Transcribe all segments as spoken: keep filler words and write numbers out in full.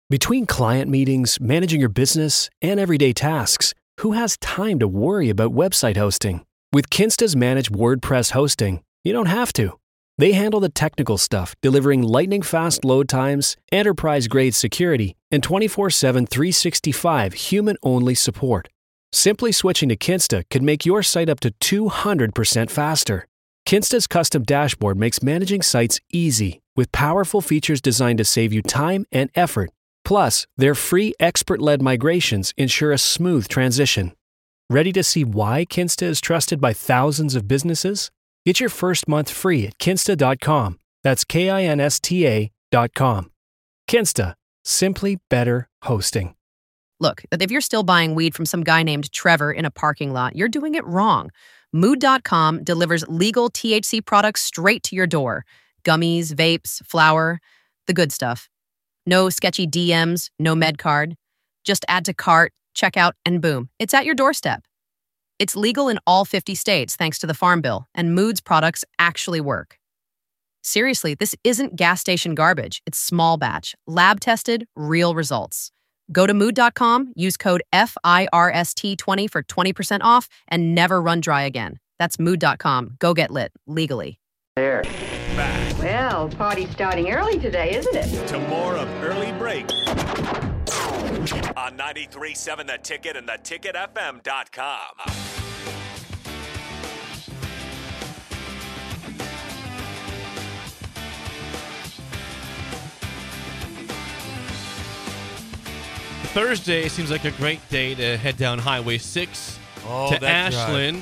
Between client meetings, managing your business, and everyday tasks, who has time to worry about website hosting? With Kinsta's managed WordPress hosting, you don't have to. They handle the technical stuff, delivering lightning-fast load times, enterprise-grade security, and twenty-four seven, three sixty-five human-only support. Simply switching to Kinsta could make your site up to two hundred percent faster. Kinsta's custom dashboard makes managing sites easy, with powerful features designed to save you time and effort. Plus, their free expert-led migrations ensure a smooth transition. Ready to see why Kinsta is trusted by thousands of businesses? Get your first month free at kinsta dot com. That's K I N S T A dot com. Kinsta. Simply better hosting. Look, if you're still buying weed from some guy named Trevor in a parking lot, you're doing it wrong. Mood dot com delivers legal T H C products straight to your door. Gummies, vapes, flour, the good stuff. No sketchy D Ms, no med card. Just add to cart, check out, and boom, it's at your doorstep. It's legal in all fifty states thanks to the Farm Bill, and Mood's products actually work. Seriously, this isn't gas station garbage. It's small batch, lab-tested, real results. Go to mood dot com, use code F I R S T twenty for twenty percent off, and never run dry again. That's mood dot com. Go get lit, legally. There. Back Well, party's starting early today, isn't it? to more of Early Break on ninety-three point seven The Ticket and the ticket f m dot com. Thursday seems like a great day to head down Highway six Oh, to that drive. Ashland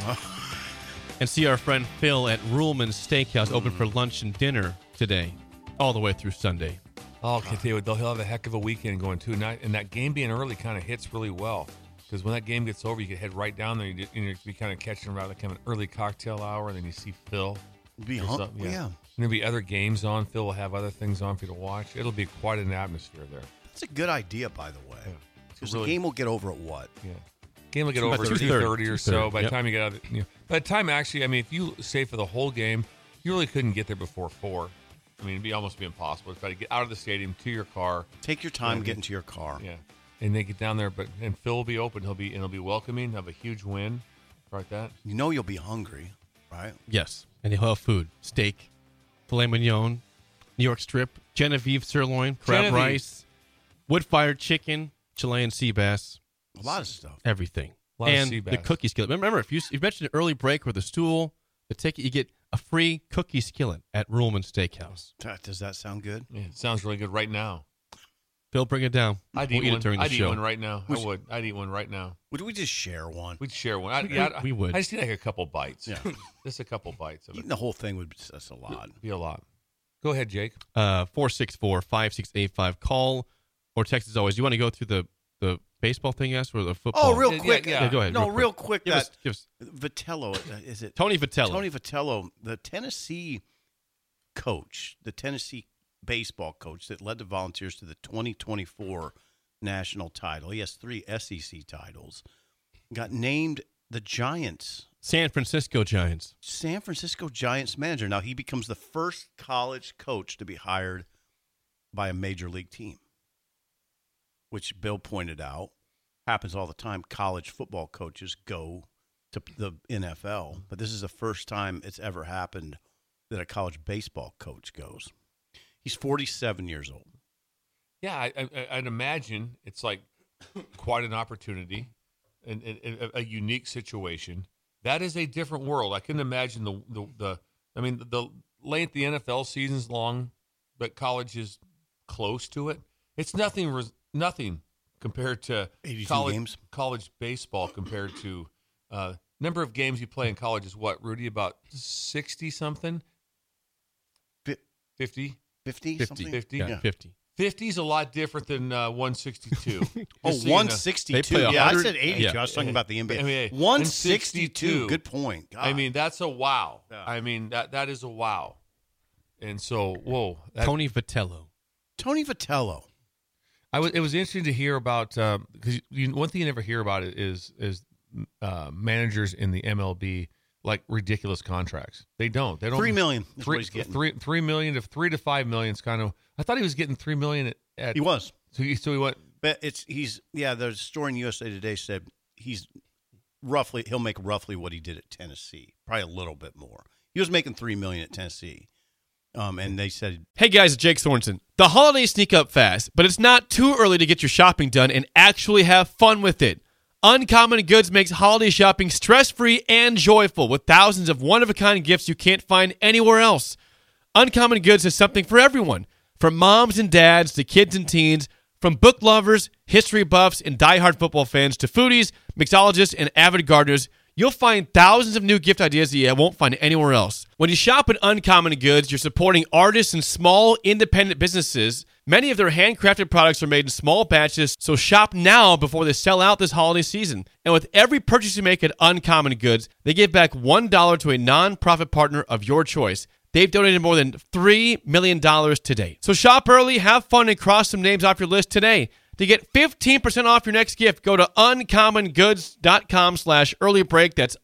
and see our friend Phil at Ruhlman's Steakhouse, open for lunch and dinner today, all the way through Sunday. Oh, okay, tell you what, they'll he'll have a heck of a weekend going too. And that, and that game being early kind of hits really well because when that game gets over, you can head right down there. You, you know, be kind of catching around like kind of an early cocktail hour, and then you see Phil. Be or hung- something, yeah. And there'll be other games on. Phil will have other things on for you to watch. It'll be quite an atmosphere there. That's a good idea, by the way. Yeah. Because Really- the game will get over at what? Yeah. Game will get About over at two two thirty, thirty or two so. thirty, By the yep. time you get out of the, you know, by the time actually, I mean, if you stay for the whole game, you really couldn't get there before four. I mean, it'd be almost be impossible. It's got to get out of the stadium to your car. Take your time Yeah. getting to your car. Yeah, and they get down there, but and Phil will be open. He'll be and he'll be welcoming. Have a huge win, like that. You know you'll be hungry, right? Yes, and he'll have food, steak, filet mignon, New York strip, Genevieve sirloin, crab Genevieve. rice, wood-fired chicken, Chilean sea bass, A lot of stuff. everything. A lot of and sea the bass. cookie skillet. Remember, if you, you mentioned an early break with the stool, the ticket, you get a free cookie skillet at Ruhlman's Steakhouse. Does that sound good? Yeah, it sounds really good right now. Phil, bring it down. I'd We'll eat eat one. it during the I'd show. eat one right now. Would I you- would. I'd eat one right now. Would we just share one? We'd share one. I'd, We- yeah, I'd- we would. I just need like a couple bites. Yeah. Just a couple bites of it. Eating the whole thing would be that's a lot. Be a lot. Go ahead, Jake. Uh, four six four, five six eight five. Call or text as always. You want to go through the, the baseball thing, yes, or the football? Oh, real Yeah, quick. yeah, Yeah, go ahead. No, real real quick. quick. Give that us, give us Vitello, uh, is it Tony Vitello. Tony Vitello, the Tennessee coach, the Tennessee baseball coach that led the Volunteers to the twenty twenty-four national title. He has three S E C titles. Got named the Giants, San Francisco Giants. San Francisco Giants manager. Now he becomes the first college coach to be hired by a major league team, which Bill pointed out happens all the time. College football coaches go to the N F L, but this is the first time it's ever happened that a college baseball coach goes. He's forty-seven years old. Yeah, I, I, I'd imagine it's like quite an opportunity and, and, and a, a unique situation. That is a different world. I couldn't imagine the the, the I mean, the, the length the N F L season's long, but college is close to it. It's nothing res- nothing compared to eighty-two college games. college baseball compared to uh, number of games you play in college is what, Rudy? About sixty something, Fi- fifty. fifty, fifty. something? fifty? Yeah, Yeah. fifty. fifty is a lot different than uh, one sixty-two. Oh, Just so you know. one They sixty-two. play Yeah, I one hundred said eighty-two. yeah. I was talking about the N B A. N B A. one sixty-two. one sixty-two. Good point. God. I mean, that's a wow. Yeah. I mean, that that is a wow. And so, whoa. That, Tony Vitello. Tony Vitello. I was, it was interesting to hear about, because you, one thing you never hear about it is is uh, managers in the M L B, like ridiculous contracts. They don't. They don't. Three million is what Three, he's getting. three, three million to three to five million is kind of, I thought he was getting three million at, at He was. So he, so he went. But it's he's yeah. The story in U S A Today said he's roughly he'll make roughly what he did at Tennessee, probably a little bit more. He was making three million at Tennessee, um, and they said, Hey guys, it's Jake Sorensen. The holidays sneak up fast, but it's not too early to get your shopping done and actually have fun with it. Uncommon Goods makes holiday shopping stress-free and joyful with thousands of one-of-a-kind gifts you can't find anywhere else. Uncommon Goods has something for everyone, from moms and dads to kids and teens, from book lovers, history buffs, and diehard football fans to foodies, mixologists, and avid gardeners. You'll find thousands of new gift ideas that you won't find anywhere else. When you shop at Uncommon Goods, you're supporting artists and small, independent businesses. Many of their handcrafted products are made in small batches, so shop now before they sell out this holiday season. And with every purchase you make at Uncommon Goods, they give back one dollar to a non-profit partner of your choice. They've donated more than three million dollars to date. So shop early, have fun, and cross some names off your list today. To get fifteen percent off your next gift, go to uncommongoods.com slash early break. That's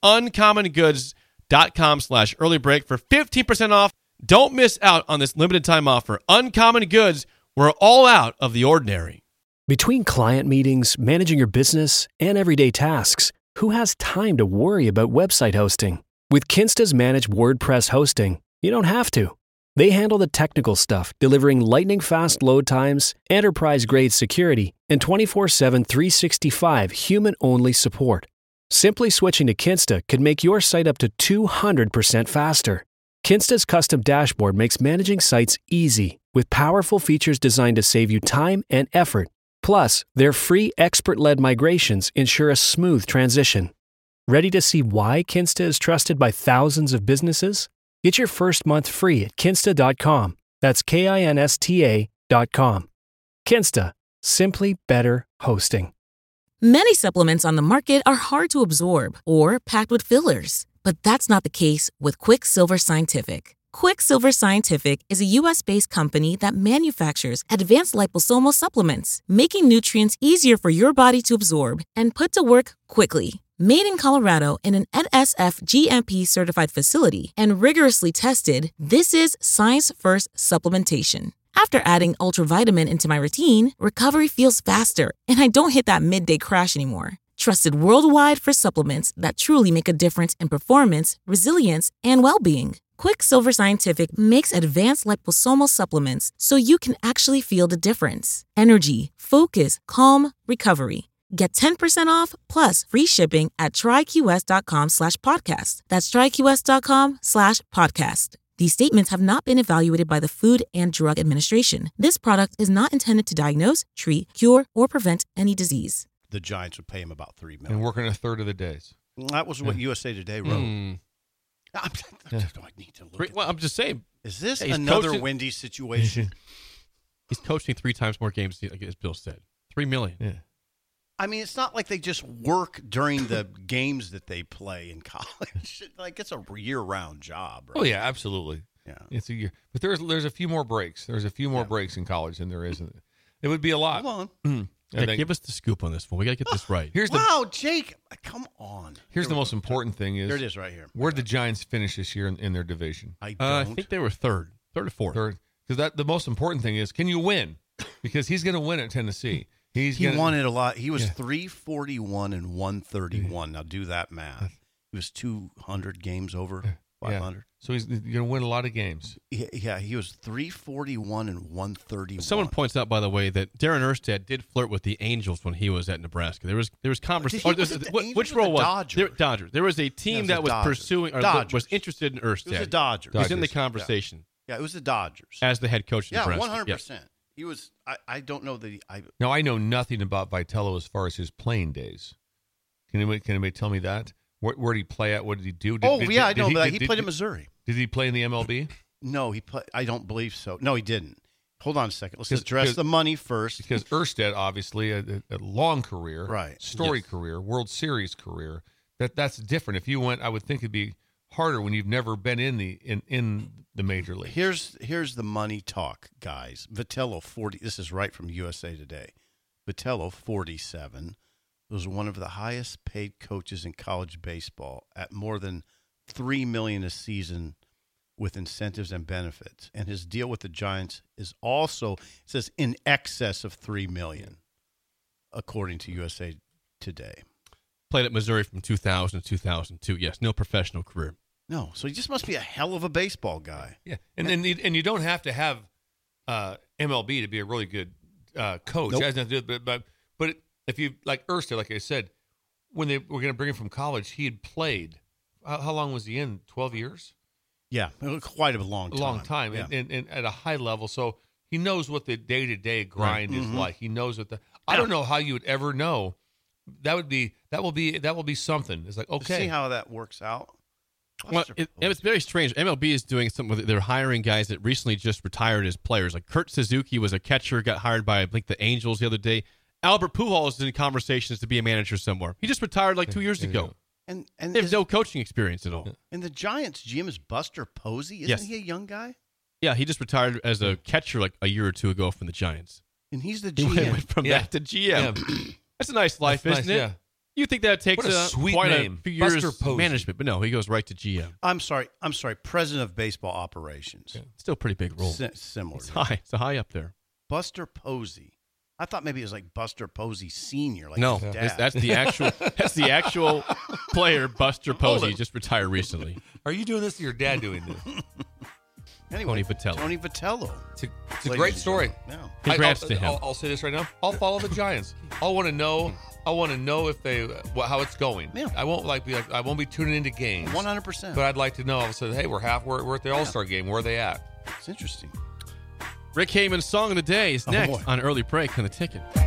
uncommongoods.com slash early break for fifteen percent off. Don't miss out on this limited time offer. Uncommon Goods, we're all out of the ordinary. Between client meetings, managing your business, and everyday tasks, who has time to worry about website hosting? With Kinsta's managed WordPress hosting, you don't have to. They handle the technical stuff, delivering lightning-fast load times, enterprise-grade security, and twenty-four seven, three sixty-five human-only support. Simply switching to Kinsta could make your site up to two hundred percent faster. Kinsta's custom dashboard makes managing sites easy, with powerful features designed to save you time and effort. Plus, their free expert-led migrations ensure a smooth transition. Ready to see why Kinsta is trusted by thousands of businesses? Get your first month free at kinsta dot com. That's K I N S T A dot com. Kinsta. Simply better hosting. Many supplements on the market are hard to absorb or packed with fillers. But that's not the case with Quicksilver Scientific. Quicksilver Scientific is a U S-based company that manufactures advanced liposomal supplements, making nutrients easier for your body to absorb and put to work quickly. Made in Colorado in an N S F G M P-certified facility and rigorously tested, this is science-first supplementation. After adding ultravitamin into my routine, recovery feels faster, and I don't hit that midday crash anymore. Trusted worldwide for supplements that truly make a difference in performance, resilience, and well-being. Quicksilver Scientific makes advanced liposomal supplements so you can actually feel the difference. Energy, focus, calm, recovery. Get ten percent off plus free shipping at tryqs.com slash podcast. That's tryqs.com slash podcast. These statements have not been evaluated by the Food and Drug Administration. This product is not intended to diagnose, treat, cure, or prevent any disease. The Giants would pay him about three million. And working a third of the days. That was what Yeah. U S A Today wrote. Mm. I'm, Yeah. do I need to look Three- at well, I'm just saying, Is this Yeah, he's another coaching- windy situation? he's coaching three times more games, as Bill said. Three million. Yeah. I mean, it's not like they just work during the games that they play in college. Like, it's a year-round job, right? Oh yeah, absolutely. Yeah. It's a year, but there's there's a few more breaks. There's a few more Yeah. breaks in college than there is. In, it would be a lot. Hold Mm. Yeah, And then- give us the scoop on this one. We got to get this right. here's the Wow, Jake, come on. here's Here the we most go. important thing is There it is right here. where'd the Giants finish this year in, in their division? I Uh, I don't. think they were third, third or fourth. Third, because that the most important thing is can you win? Because he's going to win at Tennessee. He's he gonna, won it a lot. He was Yeah. three forty-one and one thirty-one. Now do that math. He was two hundred games over five hundred. So he's going to win a lot of games. Yeah, yeah, he was three forty-one and one thirty-one. Someone points out, by the way, that Darren Erstad did flirt with the Angels when he was at Nebraska. There was there was Did conversation. he- was it the Angels Which or role the was Dodgers? There, Dodgers? There was a Yeah, team it was that the was Dodgers. pursuing or Dodgers. was interested in Erstad. It was the Dodgers. He's in the Dodgers. conversation Yeah, it was the Dodgers. as the head coach of yeah, Nebraska. one hundred Yes. percent. He was. I, I don't know that. He, I Now I know nothing about Vitello as far as his playing days. Can anybody, can anybody tell me that? Where, where did he play at? What did he do? Did, oh did- yeah, did- I know did that. did- He did- played in Missouri. Did he play in the M L B? No, he played. I don't believe so. No, he didn't. Hold on a second. Let's 'Cause- address 'cause- the money first. Because Erstad, obviously, a, a a long career, Right. Story Yes. career, World Series career. That that's different. If you went, I would think it'd be harder when you've never been in the in, in the major league. Here's here's the money talk, guys. Vitello forty. This is right from U S A Today. Vitello forty-seven was one of the highest paid coaches in college baseball at more than three million a season with incentives and benefits. And his deal with the Giants is also, it says, in excess of three million dollars, according to U S A Today. Played at Missouri from two thousand to two thousand two. Yes, no professional career. No, so he just must be a hell of a baseball guy. Yeah, and and, and you don't have to have uh, M L B to be a really good uh, coach. Nope. It has nothing to do with, but but if you like Erstad, like I said, when they were going to bring him from college, he had played. How, how long was he in? Twelve years. Yeah, quite a long time. A long time, yeah. and, and, and at a high level. So he knows what the day to day grind Right. is Mm-hmm. like. He knows what the. I don't know how you would ever know. That would be that will be that will be something. It's like okay, See how that works out? Well, Buster it, Posey. it's very strange. M L B is doing something with it. They're hiring guys that recently just retired as players. Like Kurt Suzuki was a catcher, got hired by, I think, the Angels the other day. Albert Pujols is in conversations to be a manager somewhere. He just retired like two years There you ago. go. and and They have is- no coaching experience at all. and the Giants G M is Buster Posey. Isn't Yes. he a young guy? Yeah, he just retired as a catcher like a year or two ago from the Giants. And he's the He G went M. went from Yeah. that to G M. Yeah. That's a nice life, That's isn't nice, it? yeah. You think that takes What a uh, sweet quite name. a few years Buster of Posey. management, but no, he goes right to G M. I'm sorry. I'm sorry. President of Baseball Operations. Still a pretty big role. Si- similar. It's high. It's a high up there. Buster Posey. I thought maybe it was like Buster Posey Senior. Like no, his that's, dad. that's the actual. That's the actual player, Buster Posey, it. just retired recently. Are you doing this or your dad doing this? anyway, Tony Vitello. Tony Vitello. It's a, it's a Ladies great and story. gentlemen. Yeah. Congrats I, to I'll, him. I'll, I'll say this right now. I'll follow the Giants. I want to know. I want to know if they what, how it's going. Yeah. I won't like be like I won't be tuning into games. one hundred percent. But I'd like to know. I said, hey, we're half. We're, we're at the All Star game. Where are they at? It's interesting. Rick Heyman's song of the day is Oh, next boy. on Early Break on the Ticket.